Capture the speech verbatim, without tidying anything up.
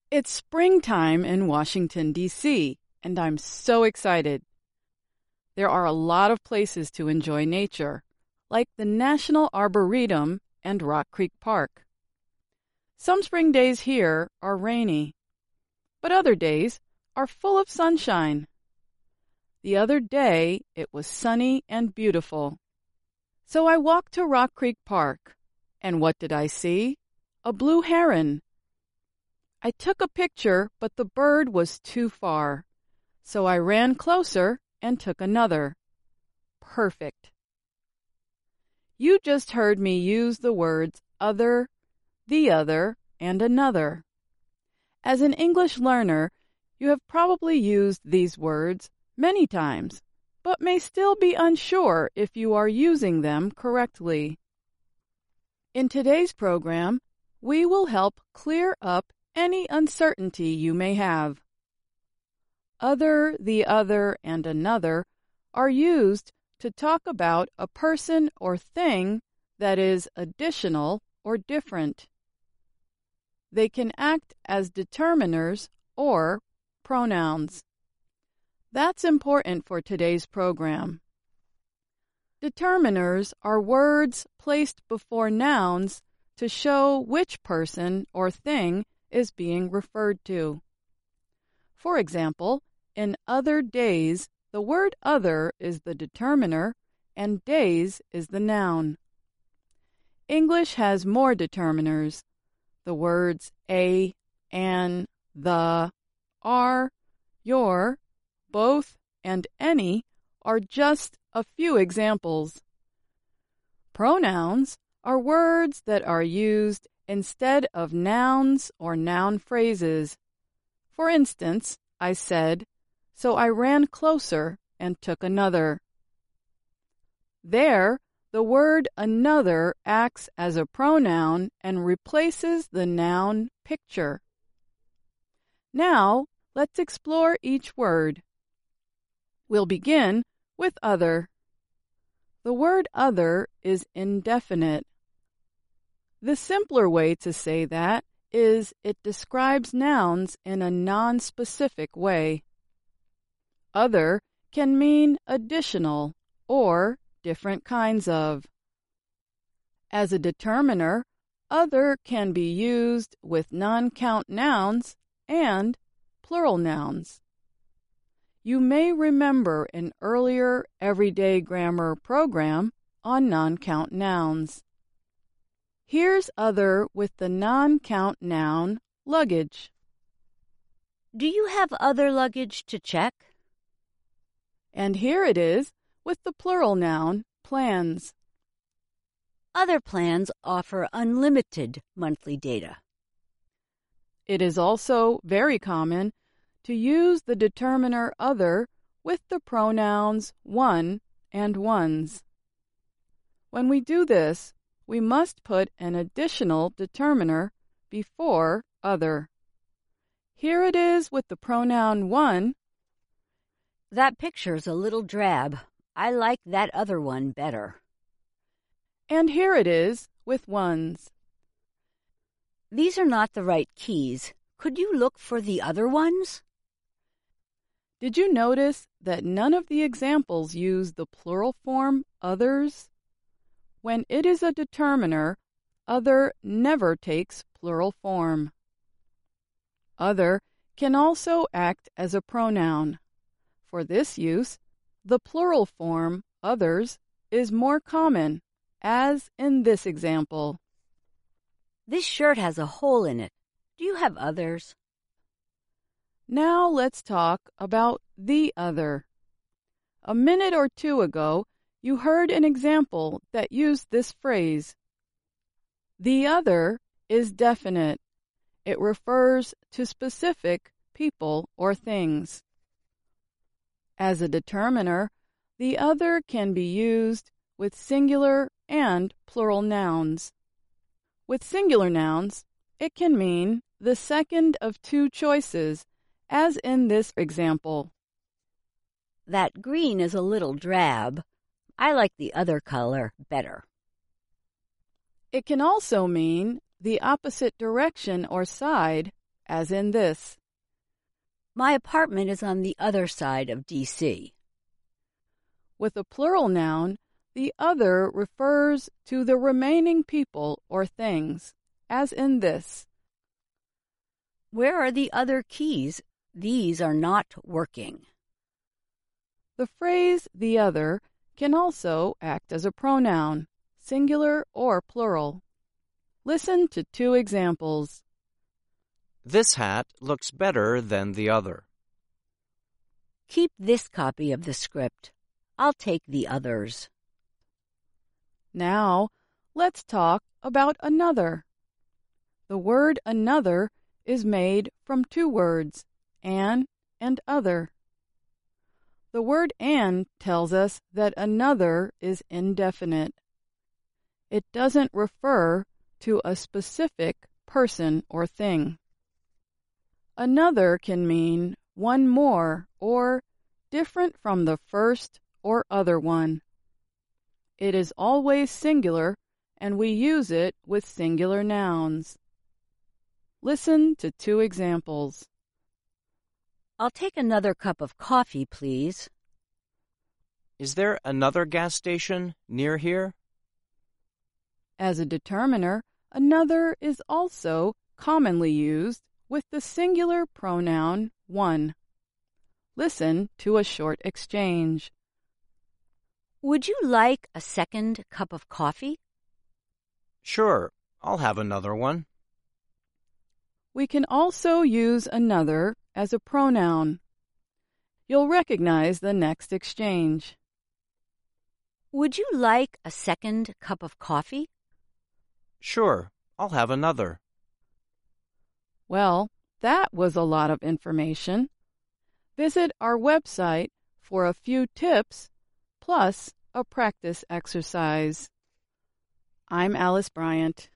It's springtime in Washington, D C, and I'm so excited. There are a lot of places to enjoy nature, like the National Arboretum and Rock Creek Park. Some spring days here are rainy, but other days are full of sunshine. The other day it was sunny and beautiful. So I walked to Rock Creek Park, and what did I see? A blue heron. I took a picture, but the bird was too far, so I ran closer and took another. Perfect. You just heard me use the words other, the other, and another. As an English learner, you have probably used these words many times, but may still be unsure if you are using them correctly. In today's program, we will help clear up any uncertainty you may have. Other, the other, and another are used to talk about a person or thing that is additional or different. They can act as determiners or pronouns. That's important for today's program. Determiners are words placed before nouns to show which person or thing is being referred to. For example, in other days, the word other is the determiner and days is the noun. English has more determiners. The words a, an, the, are, your, both, and any are just a few examples. Pronouns are words that are used instead of nouns or noun phrases. For instance, I said, so I ran closer and took another. There, the word another acts as a pronoun and replaces the noun picture. Now, let's explore each word. We'll begin with other. The word other is indefinite. The simpler way to say that is it describes nouns in a non-specific way. Other can mean additional or different kinds of. As a determiner, other can be used with non-count nouns and plural nouns. You may remember an earlier Everyday Grammar program on non-count nouns. Here's other with the non-count noun luggage. Do you have other luggage to check? And here it is with the plural noun plans. Other plans offer unlimited monthly data. It is also very common to use the determiner other with the pronouns one and ones. When we do this, we must put an additional determiner before other. Here it is with the pronoun one. That picture's a little drab. I like that other one better. And here it is with ones. These are not the right keys. Could you look for the other ones? Did you notice that none of the examples use the plural form others? When it is a determiner, other never takes plural form. Other can also act as a pronoun. For this use, the plural form others is more common, as in this example. This shirt has a hole in it. Do you have others? Now let's talk about the other. A minute or two ago, you heard an example that used this phrase. The other is definite. It refers to specific people or things. As a determiner, the other can be used with singular and plural nouns. With singular nouns, it can mean the second of two choices, as in this example. That green is a little drab. I like the other color better. It can also mean the opposite direction or side, as in this. My apartment is on the other side of D C With a plural noun, the other refers to the remaining people or things, as in this. Where are the other keys? These are not working. The phrase the other can also act as a pronoun, singular or plural. Listen to two examples. This hat looks better than the other. Keep this copy of the script. I'll take the others. Now, let's talk about another. The word another is made from two words, an and other. The word an tells us that another is indefinite. It doesn't refer to a specific person or thing. Another can mean one more or different from the first or other one. It is always singular, and we use it with singular nouns. Listen to two examples. I'll take another cup of coffee, please. Is there another gas station near here? As a determiner, another is also commonly used with the singular pronoun one. Listen to a short exchange. Would you like a second cup of coffee? Sure, I'll have another one. We can also use another as a pronoun. You'll recognize the next exchange. Would you like a second cup of coffee? Sure, I'll have another. Well, that was a lot of information. Visit our website for a few tips plus a practice exercise. I'm Alice Bryant.